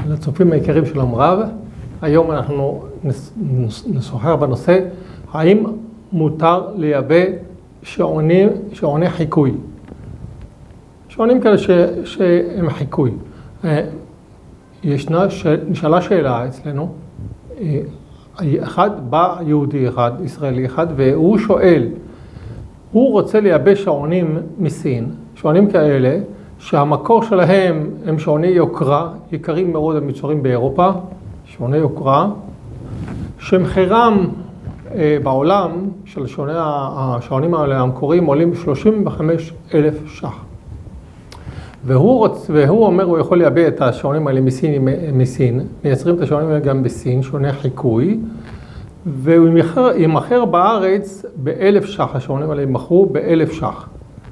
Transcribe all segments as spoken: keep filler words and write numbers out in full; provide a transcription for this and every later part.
לצופים העיקרים של המרב. היום אנחנו נשוחח בנושא, האם מותר לייבא שעונים, שעוני חיקוי. שעונים כאלה ש, שהם חיקוי. ישנה, נשאלה שאלה אצלנו, אחד בא יהודי אחד, ישראלי אחד, והוא שואל, הוא רוצה לייבא שעונים מסין, שעונים כאלה, שהמקור שלהם הם שעוני יוקרה, יקרים מאוד המצורים באירופה, שעוני יוקרה, שמחירם אה, בעולם של שעוני השעונים האלה המקוריים עולים שלושים וחמישה אלף ש"ח. והוא, רוצ, והוא אומר, הוא יכול לייבא את השעונים האלה מסין, מסין, מייצרים את השעונים האלה גם בסין, שעוני חיקוי, והוא ימחר, ימחר בארץ באלף ש"ח, השעונים האלה ימחרו באלף ש"ח.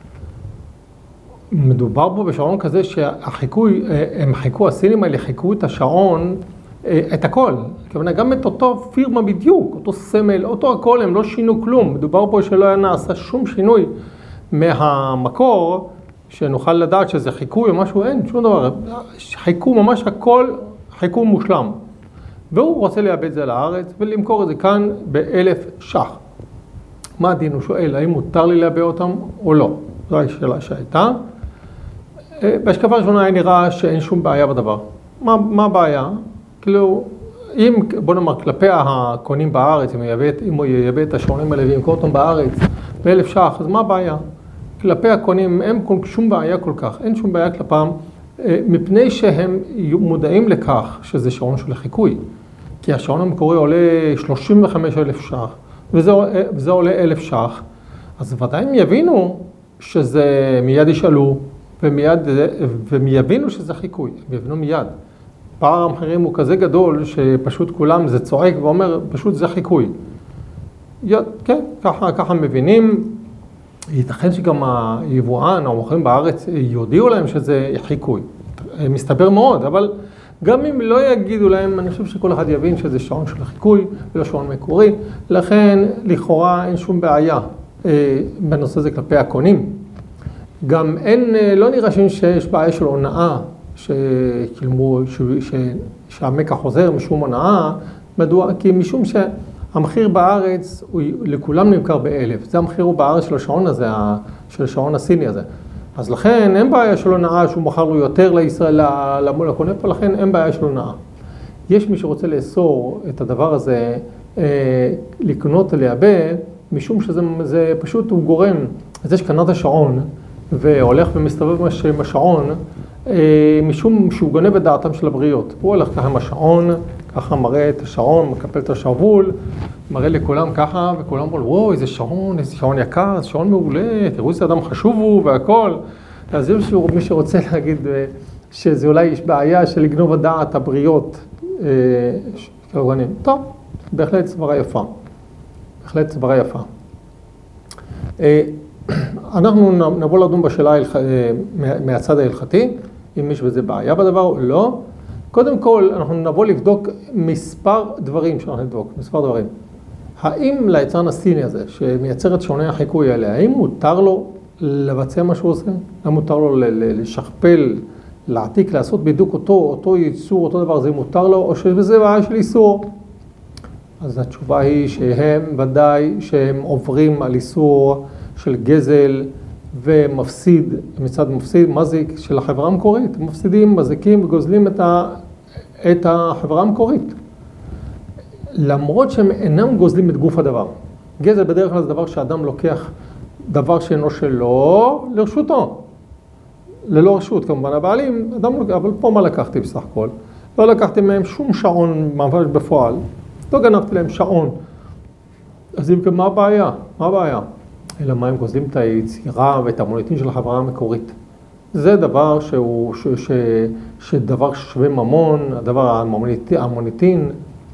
מדובר פה בשעון כזה שהחיקוי, הם חיכו, הסינים האלה חיכו את השעון, את הכל. כיוון גם את אותו פירמה בדיוק, אותו סמל, אותו הכל, הם לא שינו כלום. מדובר פה שלא היה נעשה שום שינוי מהמקור, שנוכל לדעת שזה חיקוי או משהו, אין שום דבר. חיכו ממש הכל, חיכו מושלם. והוא רוצה לייבא את זה לארץ ולמכור את זה כאן באלף ש"ח. מה הדין? הוא שואל, האם מותר לי לייבא אותם או לא? זו השאלה שהייתה. בהשקפה ראשונה היה נראה שאין שום בעיה בדבר. מה, מה הבעיה? כאילו, אם, בוא נאמר, כלפי הקונים בארץ, אם, אם הוא ייבא את השעונים האלה וימכור אותם בארץ באלף ש"ח, אז מה הבעיה? כלפי הקונים אין שום בעיה כל כך, אין שום בעיה כלפם, מפני שהם מודעים לכך שזה שעון של חיקוי. כי השעון המקורי עולה שלושים וחמישה אלף ש"ח, וזה, וזה עולה אלף ש"ח, אז ודאי הם יבינו שזה מיד ישאלו, ומיד, והם יבינו שזה חיקוי, הם יבינו מיד. פער המחירים הוא כזה גדול שפשוט כולם זה צועק ואומר, פשוט זה חיקוי. יד, כן, ככה, ככה מבינים. ייתכן שגם היבואן, המוכרים בארץ, יודיעו להם שזה חיקוי. מסתבר מאוד, אבל גם אם לא יגידו להם, אני חושב שכל אחד יבין שזה שעון של חיקוי, ולא שעון מקורי, לכן לכאורה אין שום בעיה בנושא הזה כלפי הקונים. גם אין, לא נראה שיש בעיה של הונאה, שכלמו, שהמקח חוזר משום הונאה, מדוע? כי משום שהמחיר בארץ הוא לכולם נמכר באלף, זה המחיר הוא בארץ של השעון הזה, של השעון הסיני הזה. אז לכן אין בעיה של הונאה שהוא מכר לו יותר לישראל, לקונה פה, לכן אין בעיה של הונאה. יש מי שרוצה לאסור את הדבר הזה, לקנות לייבא, משום שזה פשוט הוא גורם, זה שקנה את השעון, והולך ומסתובב עם השעון, משום שהוא גונב את דעתם של הבריות. הוא הולך ככה עם השעון, ככה מראה את השעון, מקפל את השרוול, מראה לכולם ככה, וכולם אומרים, וואו, איזה שעון, איזה שעון יקר, איזה שעון מעולה, תראו איזה אדם חשוב הוא והכל. אז זה מי שרוצה להגיד שזה אולי יש בעיה של לגנוב את דעת הבריות. טוב, בהחלט סברה יפה. בהחלט סברה יפה. אנחנו נבוא לדון בשאלה מהצד ההלכתי, אם יש בזה בעיה בדבר או לא. קודם כל, אנחנו נבוא לבדוק מספר דברים שאנחנו נבדוק, מספר דברים. האם ליצרן הסיני הזה, שמייצר את שעוני החיקוי האלה, האם מותר לו לבצע מה שהוא עושה? האם מותר לו לשכפל, להעתיק, לעשות בדיוק אותו, אותו ייצור, אותו דבר, זה מותר לו, או שבזה בעיה של איסור? אז התשובה היא שהם ודאי שהם עוברים על איסור של גזל ומפסיד, מצד מפסיד, מזיק של החברה המקורית. מפסידים, מזיקים וגוזלים את, ה, את החברה המקורית. למרות שהם אינם גוזלים את גוף הדבר. גזל בדרך כלל זה דבר שאדם לוקח דבר שאינו שלו לרשותו. ללא רשות, כמובן הבעלים, אדם לוקח, אבל פה מה לקחתי בסך הכל? לא לקחתי מהם שום שעון ממש בפועל. לא גנבתי להם שעון. אז אם מה הבעיה? מה הבעיה? אלא מה הם גוזלים את היצירה ואת המוניטין של החברה המקורית. זה דבר שהוא, ש, ש, שדבר שווה ממון, הדבר המוניטין, המוניטין.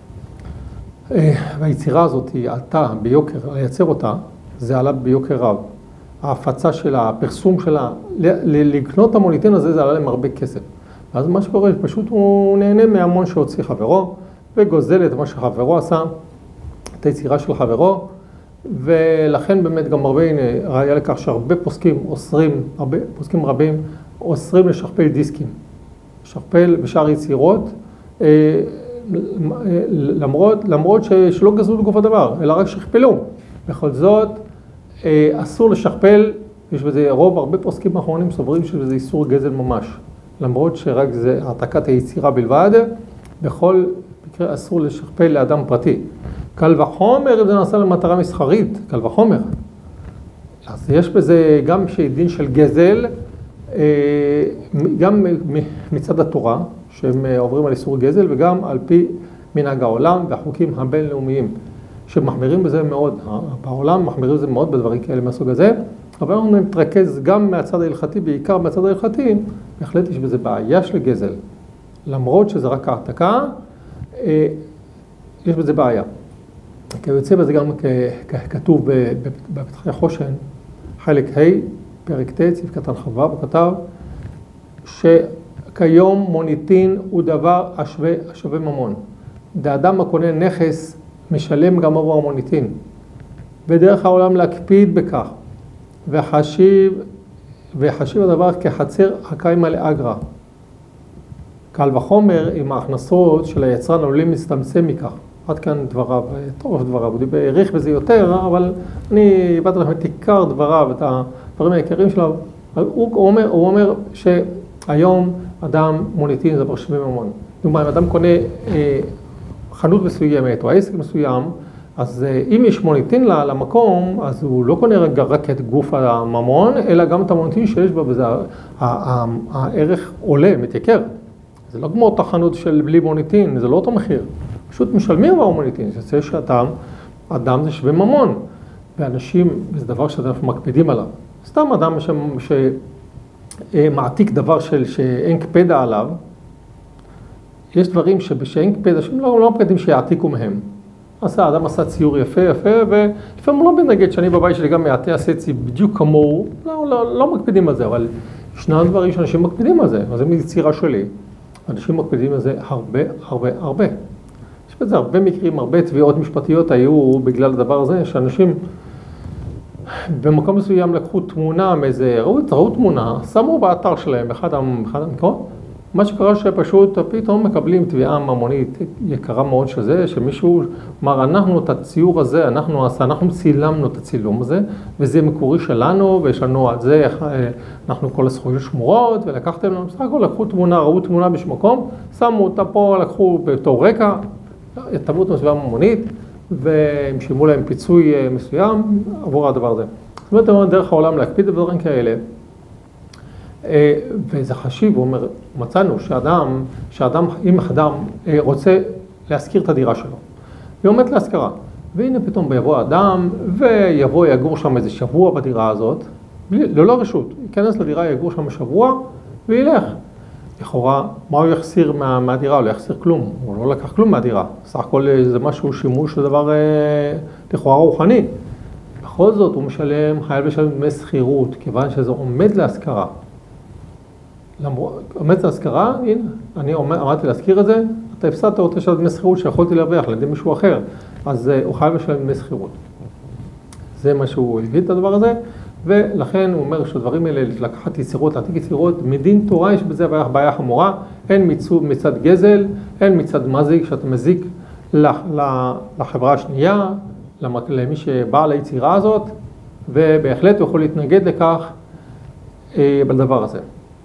והיצירה הזאת היא עלתה ביוקר, לייצר אותה, זה עלה ביוקר רב. ההפצה שלה, הפרסום שלה, לקנות את המוניטין הזה, זה עלה להם הרבה כסף. אז מה שקורה, פשוט הוא נהנה מהמון שהוציא חברו, וגוזל את מה שחברו עשה, את היצירה של חברו, ולכן באמת גם הרבה, הנה, ראיה לכך שהרבה פוסקים אוסרים, הרבה פוסקים רבים, אוסרים לשכפל דיסקים. לשכפל בשאר יצירות, למרות, למרות שלא גזרו את גוף הדבר, אלא רק שכפלו. בכל זאת, אסור לשכפל, יש בזה רוב, הרבה פוסקים האחרונים סוברים שזה איסור גזל ממש. למרות שרק זה העתקת היצירה בלבד, בכל מקרה אסור לשכפל לאדם פרטי. קל וחומר זה נעשה למטרה מסחרית, קל וחומר. אז יש בזה גם דין של גזל, גם מצד התורה, שהם עוברים על איסור גזל, וגם על פי מנהג העולם והחוקים הבינלאומיים, שמחמירים בזה מאוד. בעולם מחמירים בזה מאוד בדברים כאלה מהסוג הזה, אבל אנחנו נתרכז גם מהצד ההלכתי, בעיקר מהצד ההלכתי, בהחלט יש בזה בעיה של גזל. למרות שזה רק העתקה, יש בזה בעיה. כי יוצא בזה גם כתוב בפתחי חושן, חלק ה', פרק ט', סעיף קטן חווה, הוא כתב שכיום מוניטין הוא דבר השווה, השווה ממון. האדם הקונה נכס משלם גם עבור המוניטין. בדרך העולם להקפיד בכך, וחשיב, וחשיב הדבר כחצר הקיימה לאגרא. קל וחומר עם ההכנסות של היצרן עלולים להצטמצם מכך. עד כאן דבריו, טוב דבריו, הוא העריך בזה יותר, אבל אני הבאתי לכם את עיקר דבריו, את הדברים העיקריים שלו. הוא אומר, הוא אומר שהיום אדם מוניטין זה דבר שווה ממון. דוגמה, אם אדם קונה אה, חנות מסוימת או עסק מסוים, אז אה, אם יש מוניטין למקום, אז הוא לא קונה רק, רק את גוף הממון, אלא גם את המוניטין שיש בה, וזה הערך עולה, מתייקר. זה לא כמו תחנות של בלי מוניטין, זה לא אותו מחיר. פשוט משלמים עבור מוניטין, שזה שאדם, אדם זה שווה ממון, ואנשים, זה דבר שאנחנו מקפידים עליו. סתם אדם שמעתיק דבר של, שאין קפדה עליו, יש דברים שאין קפדה, שהם לא, לא מקפידים שיעתיקו מהם. אז האדם עשה ציור יפה יפה, ולפעמים הוא לא בנגד שאני בבית שלי גם מעטה עשה בדיוק כמוהו, לא, לא, לא מקפידים על זה, אבל ישנם דברים שאנשים מקפידים על זה, אז זה מצירה שלי. אנשים מקפידים על זה הרבה, הרבה, הרבה. יש בזה הרבה מקרים, הרבה תביעות משפטיות היו בגלל הדבר הזה, שאנשים במקום מסוים לקחו תמונה מאיזה, ראו, ראו תמונה, שמו באתר שלהם, באחד המקומות, מה שקרה שפשוט פתאום מקבלים תביעה ממונית יקרה מאוד שזה, שמישהו אמר, אנחנו את הציור הזה, אנחנו, אנחנו צילמנו את הצילום הזה, וזה מקורי שלנו, ויש לנו על זה, אנחנו כל הזכויות שמורות, ולקחתם לנו, בסך הכל לקחו תמונה, ראו תמונה בשום מקום, שמו אותה פה, לקחו בתור רקע, תבעו את הסביבה ממונית, והם שימו להם פיצוי מסוים עבור הדבר הזה. זאת אומרת, דרך העולם להקפיד בדברים כאלה, וזה חשיב, הוא אומר, מצאנו שאדם, שאדם, אם אדם רוצה להשכיר את הדירה שלו, היא עומדת להשכרה, והנה פתאום יבוא אדם, ויבוא יגור שם איזה שבוע בדירה הזאת, ללא רשות, ייכנס לדירה, יגור שם שבוע, וילך. לכאורה, מה הוא יחסיר מה, מהדירה? הוא לא יחסיר כלום, הוא לא לקח כלום מהדירה. סך הכל זה משהו שימוש לדבר לכאורה רוחני. בכל זאת הוא משלם, חייב לשלם דמי שכירות, כיוון שזה עומד להשכרה. עומד להשכרה, הנה, אני אמרתי להזכיר את זה, אתה הפסדת אותה של דמי שכירות שיכולתי להרוויח לידי מישהו אחר, אז הוא חייב לשלם דמי שכירות. זה מה שהוא הביא את הדבר הזה, ולכן הוא אומר שהדברים האלה, לקחת יצירות, להעתיק יצירות, מדין תורה יש בזה בעיה חמורה, הן מצד גזל, הן מצד מזיק, שאתה מזיק לחברה השנייה, למי שבא ליצירה הזאת, ובהחלט הוא יכול להתנגד לכך בדבר הזה.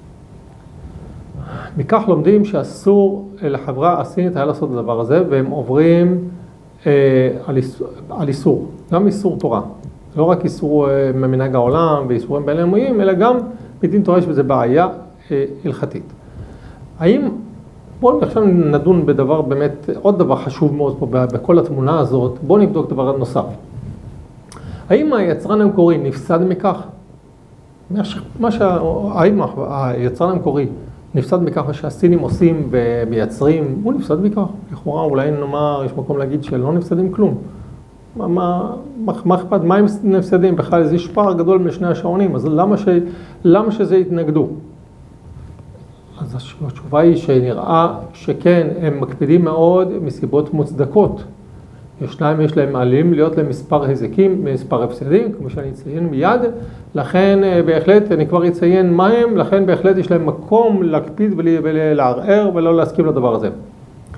מכך לומדים שאסור לחברה הסינית היה לעשות את הדבר הזה, והם עוברים על איסור, על איסור, גם איסור תורה. לא רק איסור ממנהג העולם ואיסורים בינלאומיים, אלא גם בדין תורה יש בזה בעיה הלכתית. האם, בואו עכשיו נדון בדבר באמת, עוד דבר חשוב מאוד פה בכל התמונה הזאת, בואו נבדוק דבר נוסף. האם היצרן המקורי נפסד מכך? מה שה... האם היצרן המקורי נפסד מכך שהסינים עושים ומייצרים, הוא נפסד מכך? לכאורה אולי נאמר, יש מקום להגיד שלא נפסדים כלום. מה, מה, מה אכפת? מה הם נפסדים? בכלל זה פער גדול משני השעונים, אז למה, ש, למה שזה יתנגדו? אז התשובה היא שנראה שכן, הם מקפידים מאוד מסיבות מוצדקות. ישנם, יש להם עלים להיות להם מספר היזקים, מספר הפסדים, כמו שאני אציין מיד, לכן בהחלט, אני כבר אציין מה הם, לכן בהחלט יש להם מקום להקפיד ולערער ולא להסכים לדבר הזה.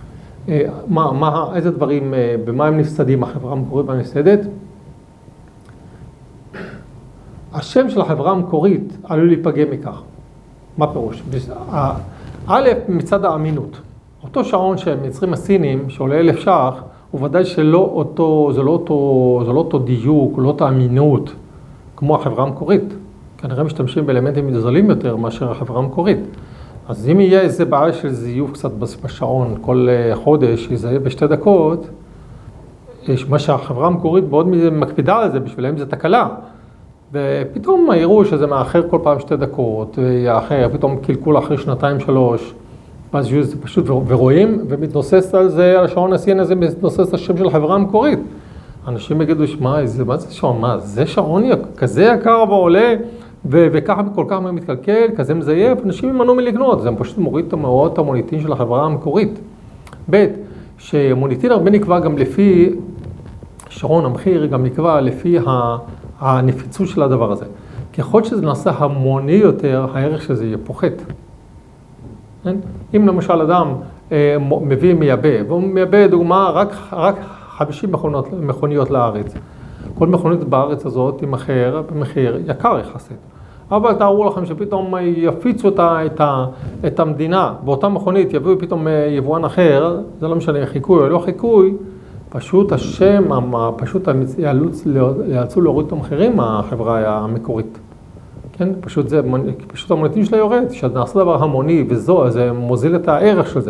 מה, מה, איזה דברים, במה הם נפסדים, החברה המקורית והנפסדת? השם של החברה המקורית עלול להיפגם מכך. מה פירוש? א', מצד האמינות. אותו שעון שמייצרים הסינים, שעולה אלף שח, הוא ודאי שלא אותו, זה לא אותו, זה לא אותו דיוק, לא אותה אמינות, כמו החברה המקורית. כנראה משתמשים באלמנטים זולים יותר מאשר החברה המקורית. אז אם יהיה איזה בעיה של זיוף קצת בשעון כל חודש, יזהה בשתי דקות, מה שהחברה המקורית מאוד מקפידה על זה, בשבילם זה תקלה. ופתאום יראו שזה מאחר כל פעם שתי דקות, יאחר, פתאום קלקול אחרי שנתיים שלוש, ואז זה פשוט, ורואים, ומתנוסס על זה, על השעון הסיני הזה, מתנוסס השם של החברה המקורית. אנשים יגידו, מה זה שעון? מה, זה שעון כזה יקר ועולה, וככה כל כך מתקלקל, כזה מזייף, אנשים ימנעו מלקנות, זה פשוט מוריד את המאורעות המוניטין של החברה המקורית. ב' שמוניטין הרבה נקבע גם לפי, שעון המחיר גם נקבע לפי הנפיצות של הדבר הזה. ככל שזה נעשה המוני יותר, הערך של זה יהיה פוחת. אם למשל אדם מביא מייבא, והוא מייבא דוגמה רק, רק חמישים מכוניות, מכוניות לארץ. כל מכונית בארץ הזאת תימכר במחיר יקר יחסית. אבל תארו לכם שפתאום יפיצו אותה, את, ה, את המדינה, באותה מכונית יביאו פתאום יבואן אחר, זה לא משנה חיקוי או לא חיקוי, פשוט השם, פשוט יאלצו להוריד את המחירים מהחברה המקורית. כן? פשוט, זה, פשוט המוניטין שלה יורד, שנעשה דבר המוני וזו, זה מוזיל את הערך של זה.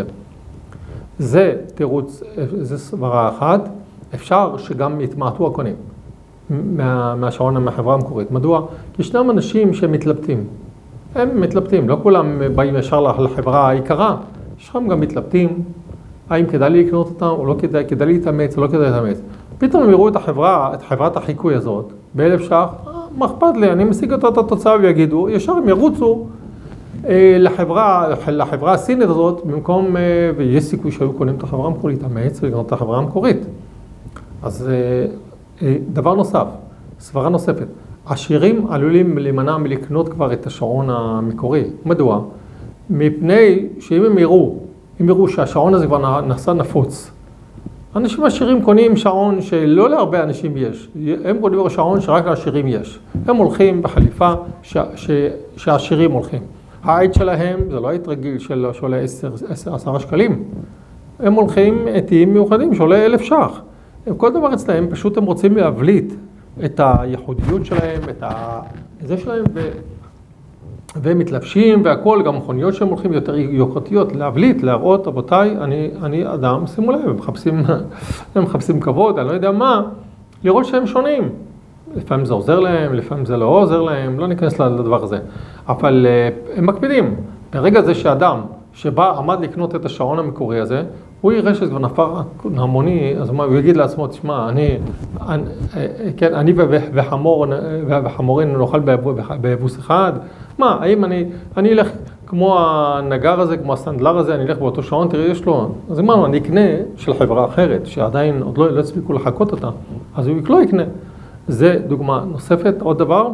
זה תירוץ, זה סברה אחת, אפשר שגם יתמעטו הקונים מה, מהשעון מהחברה המקורית. מדוע? כי ישנם אנשים שמתלבטים. הם מתלבטים, לא כולם באים ישר לחברה העיקרה, יש לכם גם מתלבטים, האם כדאי לי לקנות אותם או לא כדאי, כדאי להתאמץ או לא כדאי להתאמץ. פתאום הם יראו את החברה, את חברת החיקוי הזאת, באלף שח, מה אכפת לי, אני משיג אותה את התוצאה ויגידו, ישר הם ירוצו אה, לחברה, לחברה הסינית הזאת, במקום, אה, ויש סיכוי שהיו קונים את החברה המקורית, להתאמץ ולקנות את החברה המקורית. אז אה, אה, דבר נוסף, סברה נוספת, עשירים עלולים להימנע מלקנות כבר את השעון המקורי. מדוע? מפני שאם הם יראו, אם יראו שהשעון הזה כבר נעשה נפוץ, אנשים עשירים קונים שעון שלא להרבה אנשים יש. הם קונים שעון שרק לעשירים יש. הם הולכים בחליפה ש... ש... שהעשירים הולכים. העית שלהם זה לא עית רגיל של... שעולה עשרה שקלים. הם הולכים עתיים מיוחדים שעולה אלף שח. כל דבר אצלהם פשוט הם רוצים להבליט את הייחודיות שלהם, את ה... זה שלהם, ו... והם מתלבשים והכל, גם מכוניות שהם הולכים יותר יוקרתיות, להבליט, להראות, רבותיי, אני, אני אדם, שימו לב, הם מחפשים, הם מחפשים כבוד, אני לא יודע מה, לראות שהם שונים. לפעמים זה עוזר להם, לפעמים זה לא עוזר להם, לא ניכנס לדבר הזה. אבל הם מקפידים. ברגע זה שאדם שבא, עמד לקנות את השעון המקורי הזה, הוא יראה שזה כבר נפר המוני, אז הוא יגיד לעצמו, תשמע, אני, אני, כן, אני וחמור, וחמורין נאכל באבוס אחד, מה, האם אני, אני אלך כמו הנגר הזה, כמו הסנדלר הזה, אני אלך באותו שעון, תראי, יש לו, אז אמרנו, אני אקנה של חברה אחרת, שעדיין עוד לא, לא הספיקו לחכות אותה, אז הוא לא יקנה. זה דוגמה נוספת, עוד דבר.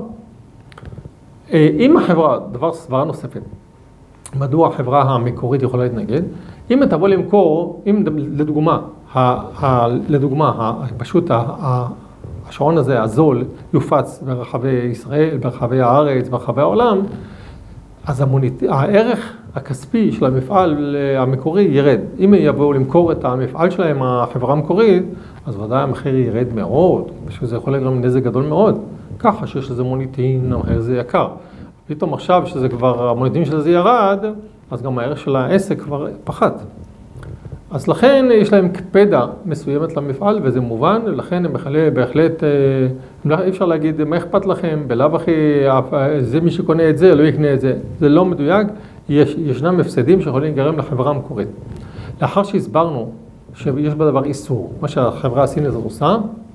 אם החברה, דבר סברה נוספת, מדוע החברה המקורית יכולה להתנגד? אם תבוא למכור, אם לדוגמה, ה, ה, לדוגמה, ה, פשוט ה, ה, השעון הזה, הזול, יופץ ברחבי ישראל, ברחבי הארץ, ברחבי העולם, אז המוניט... הערך הכספי של המפעל המקורי ירד. אם יבואו למכור את המפעל שלהם, החברה המקורית, אז ודאי המחיר ירד מאוד, בשביל זה יכול לגרום נזק גדול מאוד. ככה שיש לזה מוניטין, המחיר זה יקר. פתאום עכשיו שזה כבר, המוניטין של זה ירד, אז גם הערך של העסק כבר פחת. אז לכן יש להם קפדה מסוימת למפעל, וזה מובן, ולכן הם בהחלט, אי אפשר להגיד, מה אכפת לכם, בלאו הכי, זה מי שקונה את זה, לא יקנה את זה. זה לא מדויק, יש, ישנם מפסדים שיכולים לגרם לחברה המקורית. לאחר שהסברנו שיש בדבר איסור, מה שהחברה הסינית עושה,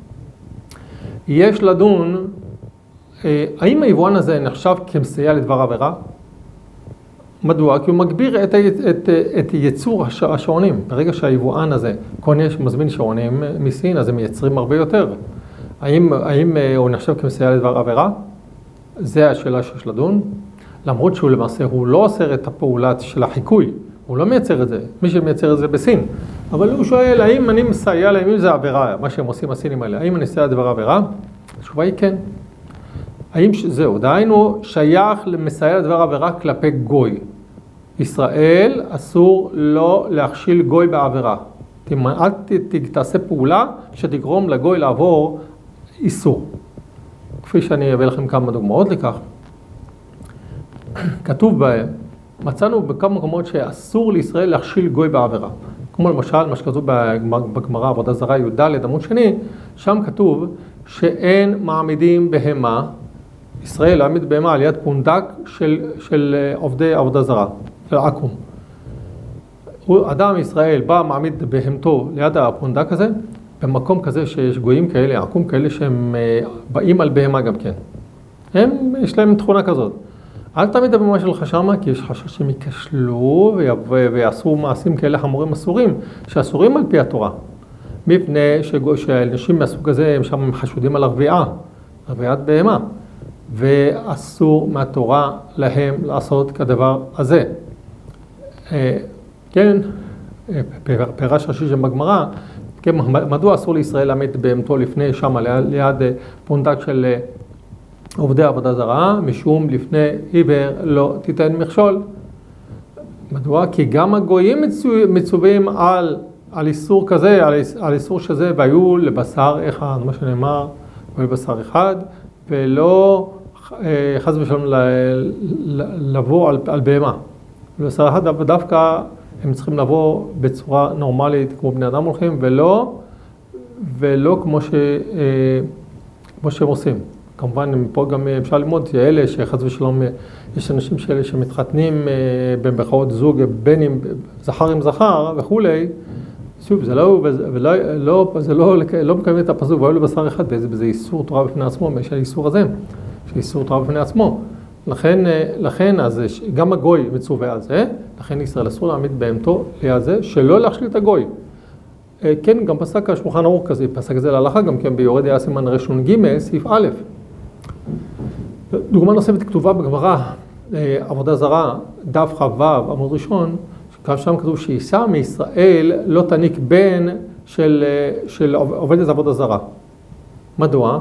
יש לדון, האם היבואן הזה נחשב כמסייע לדבר עבירה? מדוע? כי הוא מגביר את, את, את ייצור השעונים. ברגע שהיבואן הזה קונה, מזמין שעונים מסין, אז הם מייצרים הרבה יותר. האם, האם הוא נחשב כמסייע לדבר עבירה? זה השאלה שיש לדון. למרות שהוא למעשה, הוא לא עושה את הפעולה של החיקוי, הוא לא מייצר את זה, מי שמייצר את זה בסין. אבל הוא שואל, האם אני מסייע להם, אם זה עבירה, מה שהם עושים הסינים האלה, האם אני מסייע לדבר עבירה? התשובה היא כן. האם זהו, דהיינו שייך למסייע לדבר עבירה כלפי גוי. ישראל אסור לא להכשיל גוי בעבירה. אל תעשה פעולה שתגרום לגוי לעבור איסור. כפי שאני אביא לכם כמה דוגמאות לכך. כתוב בהם, מצאנו בכמה מקומות שאסור לישראל להכשיל גוי בעבירה. כמו למשל, מה שכתוב בגמרא, עבודה זרה, י"ד עמוד שני, שם כתוב שאין מעמידים בהמה, ישראל להעמיד בהמה על יד פונדק של, של עובדי עבודה זרה, של עקום. אדם ישראל בא, מעמיד בהמתו ליד הפונדק הזה, במקום כזה שיש גויים כאלה, עקום כאלה שהם באים על בהמה גם כן. הם, יש להם תכונה כזאת. אל תעמיד הבמה שלך שמה, כי יש חשש שהם ייכשלו ויעשו מעשים כאלה חמורים אסורים, שאסורים על פי התורה. מפני שאנשים מהסוג הזה הם שם חשודים על הרביעה, רביעת בהמה, ואסור מהתורה להם לעשות כדבר הזה. כן, פירש ראשי שם בגמרא, כן, מדוע אסור לישראל להעמיד בהמתו לפני שמה, ליד פונדק של עובדי עבודה זרה, משום לפני עיוור לא תיתן מכשול. מדוע? כי גם הגויים מצווים על, על איסור כזה, על, על איסור שזה, והיו לבשר אחד, מה שנאמר, היו לבשר אחד, ולא חס ושלום לבוא על, על בהמה. לבשר אחד דווקא הם צריכים לבוא בצורה נורמלית, כמו בני אדם הולכים, ולא, ולא כמו, ש, כמו שהם עושים. כמובן, פה גם אפשר ללמוד שאלה שחס ושלום, יש אנשים שאלה שמתחתנים במחאות זוג, בין עם זכר עם זכר וכולי, שוב, זה לא, ולא, לא, זה לא, לא מקיים את הפסוק, והיו לבשר אחד, וזה איסור תורה בפני עצמו, יש האיסור הזה, יש איסור תורה בפני עצמו. לכן, לכן, אז גם הגוי מצווה על זה, לכן ישראל אסור להעמיד בהמתו ליד זה, שלא להכשיל את הגוי. כן, גם פסק השולחן ערוך כזה, פסק זה להלכה, גם כן ביורד היה סימן ראשון ג' סעיף א'. דוגמה נוספת כתובה בגמרא, עבודה זרה, דף ח"ו, עמוד ראשון, שם כתוב שאישה מישראל לא תניק בן של, של עובדת עבודה זרה. מדוע?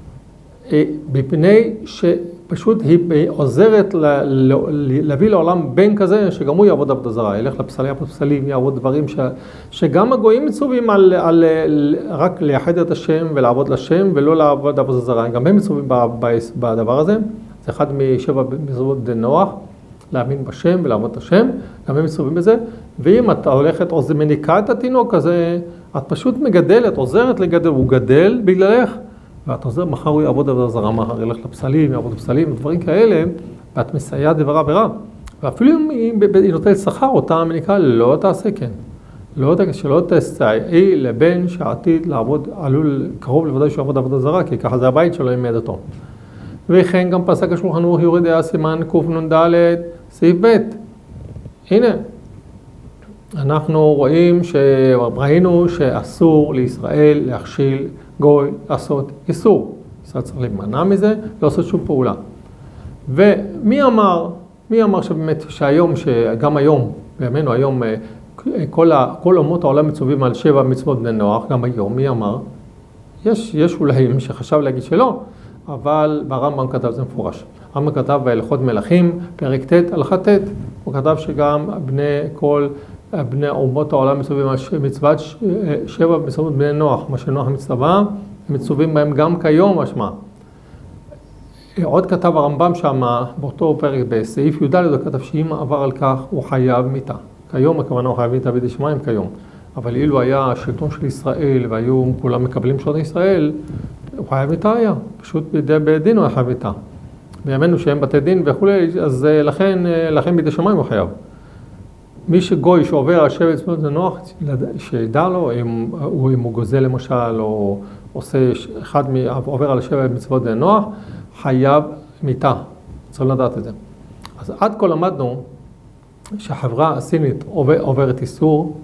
בפני שפשוט היא עוזרת להביא לעולם בן כזה שגם הוא יעבוד עבודה זרה, ילך לפסלי הפסלים, יעבוד דברים ש, שגם הגויים מצווים על, על רק לייחד את השם ולעבוד לשם ולא לעבוד עבודה זרה. גם הם מצווים בדבר הזה, זה אחד משבע מצוות בני נוח, להאמין בשם ולעבוד את השם, גם הם מצווים בזה. ואם אתה הולכת או זה מניקה את התינוק הזה, את פשוט מגדלת, עוזרת לגדל, הוא גדל בגללך, ואת עוזר, מחר הוא יעבוד עבודה זרה, מחר ילך לפסלים, יעבוד לפסלים, דברים כאלה, ואת מסייעת דבר עבירה. ואפילו אם היא נותנת שכר, אותה מניקה לא תעשה כן. לא, שלא תסייעי לבן שעתיד לעבוד, עלול קרוב לוודאי שהוא יעבוד עבודה זרה, כי ככה זה הבית שלו עם עדתו. וכן גם פסק השולחן ערוך יורד היה סימן קנ"ד סעיף ב'. הנה, אנחנו רואים שראינו שאסור לישראל להכשיל גוי לעשות איסור. ישראל צריך להימנע מזה, לא לעשות שום פעולה. ומי אמר, מי אמר שבאמת שהיום, שגם היום, בימינו היום, כל, ה, כל אומות העולם מצווים על שבע מצוות בני נוח, גם היום, מי אמר? יש, יש אולי מי שחשב להגיד שלא, אבל ברמב"ם כתב זה מפורש. הרמב"ם כתב בהלכות מלכים, פרק ט' הלכה ט', הוא כתב שגם בני כל, בני אומות העולם מצווים על מצוות שבע מצוות בני נוח, מה שנוח מצטווה, מצווים בהם גם כיום משמע. עוד כתב הרמב"ם שם, באותו פרק בסעיף י"ד, הוא כתב שאם עבר על כך הוא חייב מיתה. כיום הכוונה הוא חייב מיתה בידי שמיים כיום. אבל אילו היה השלטון של ישראל והיו כולם מקבלים שלטון ישראל, הוא חייב מיתה היה, פשוט בידי בדין הוא חייב מיתה. בימינו שהם בתי דין וכולי, אז לכן, לכן בידי שמיים הוא חייב. מי שגוי שעובר על שבע מצוות בני נוח, שידע לו, אם הוא, אם הוא גוזל למשל, או עושה אחד, עובר על שבע מצוות בני נוח, חייב מיתה. צריך לדעת את זה. אז עד כה למדנו שהחברה הסינית עובר, עוברת איסור,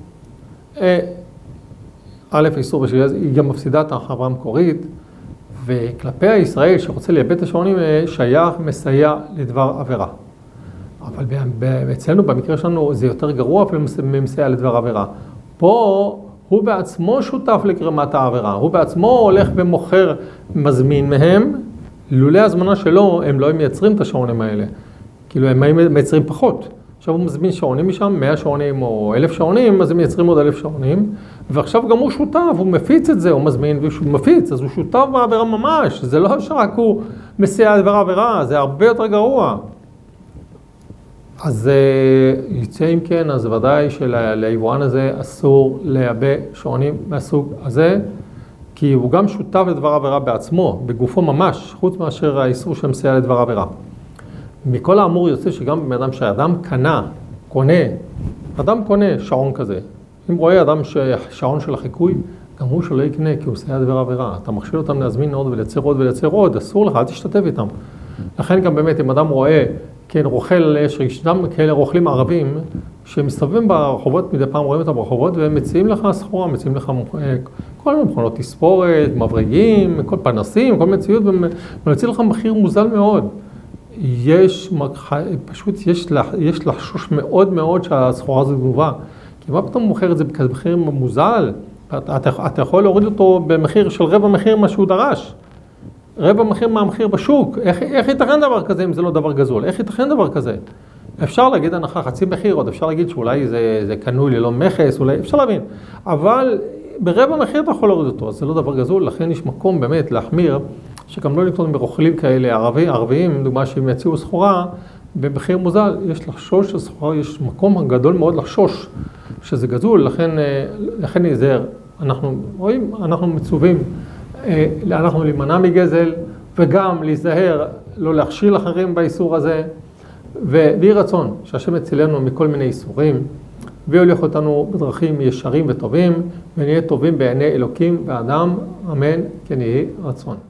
א', איסור בשביל זה, היא גם מפסידה את החברה המקורית, וכלפי הישראל שרוצה לאבד את השעונים, שייך מסייע לדבר עבירה. אבל אצלנו, במקרה שלנו, זה יותר גרוע אפילו ממסייע לדבר עבירה. פה הוא בעצמו שותף לגרימת העבירה, הוא בעצמו הולך ומוכר, מזמין מהם, לולא הזמנה שלו, הם לא מייצרים את השעונים האלה. כאילו, הם מייצרים פחות. עכשיו הוא מזמין שעונים משם, מאה שעונים או אלף שעונים, אז הם מייצרים עוד אלף שעונים, ועכשיו גם הוא שותף, הוא מפיץ את זה, הוא מזמין והוא מפיץ, אז הוא שותף בעבירה ממש, זה לא שרק הוא מסייע לדבר עבירה, זה הרבה יותר גרוע. אז יצא אם כן, אז ודאי שליבואן הזה אסור לייבא שעונים מהסוג הזה, כי הוא גם שותף לדבר עבירה בעצמו, בגופו ממש, חוץ מאשר האיסור שמסייע לדבר עבירה. מכל האמור יוצא שגם באדם שאדם קנה, קונה, אדם קונה שעון כזה. אם רואה אדם שעון של החיקוי, גם הוא שלא יקנה כי הוא מסייע לדבר עבירה. אתה מכשיל אותם להזמין עוד ולייצר עוד ולייצר עוד, אסור לך, אל תשתתף איתם. לכן גם באמת, אם אדם רואה, כן, רוכל, יש גם כאלה רוכלים ערבים, שמסתובבים ברחובות, מדי פעם רואים אותם ברחובות, והם מציעים לך סחורה, מציעים לך כל מיני מכונות תספורת, מברגים, כל פנסים, כל מציאות, ומציעים לך מחיר מוזל מאוד. יש, פשוט יש, יש לחשוש מאוד מאוד שהסחורה הזו גנובה. כי מה פתאום מוכר את זה במחיר מוזל? אתה, אתה יכול להוריד אותו במחיר של רבע מחיר מה שהוא דרש. רבע מחיר מהמחיר בשוק. איך, איך ייתכן דבר כזה אם זה לא דבר גזול? איך ייתכן דבר כזה? אפשר להגיד הנחה חצי מחיר, עוד אפשר להגיד שאולי זה, זה קנוי ללא מכס, אולי, אפשר להבין. אבל ברבע מחיר אתה יכול להוריד אותו, אז זה לא דבר גזול, לכן יש מקום באמת להחמיר, שגם לא לקנות ברוכלים כאלה ערבי, ערביים, דוגמה שהם יציעו סחורה, במחיר מוזל, יש לחשוש שסחורה, יש מקום גדול מאוד לחשוש שזה גזול, לכן, לכן נזהר. אנחנו רואים, אנחנו מצווים, אנחנו להימנע מגזל, וגם להיזהר, לא להכשיל אחרים באיסור הזה, ויהי רצון שהשם יצילנו מכל מיני איסורים, ויוליך אותנו בדרכים ישרים וטובים, ונהיה טובים בעיני אלוקים ואדם, אמן, כן יהי רצון.